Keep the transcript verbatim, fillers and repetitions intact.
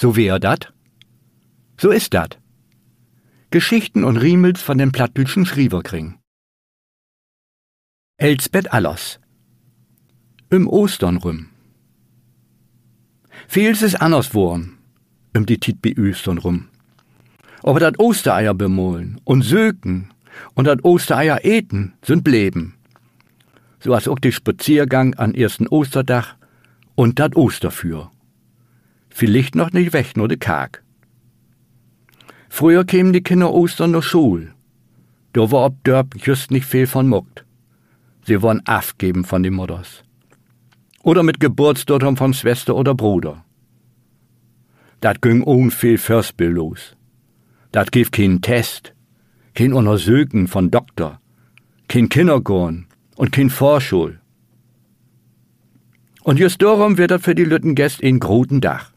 So wär dat? So ist dat. Geschichten und Riemels von den plattdütschen Schrieverkring. Elsbeth Allers. Im Ostern rüm. Vieles ist anders worn, im die Tit bi Östern rum. Aber dat Ostereier bemohlen und söken und dat Ostereier eten sind bleben. So als auch die Spaziergang an ersten Osterdach und dat Osterfür. Vielleicht noch nicht weg, nur de Kag. Früher kämen die Kinder Ostern zur Schul. Da war ob Dörp just nicht viel von muckt. Sie wollen aufgeben von den Mutters. Oder mit Geburtsdatum von Schwester oder Bruder. Dat ging ohn viel Förspel los. Dat gibt keinen Test, kein Untersuchen von Doktor, kein Kindergarten und kein Vorschul. Und just darum wird dat für die Lütten Gäste ein groten Dach.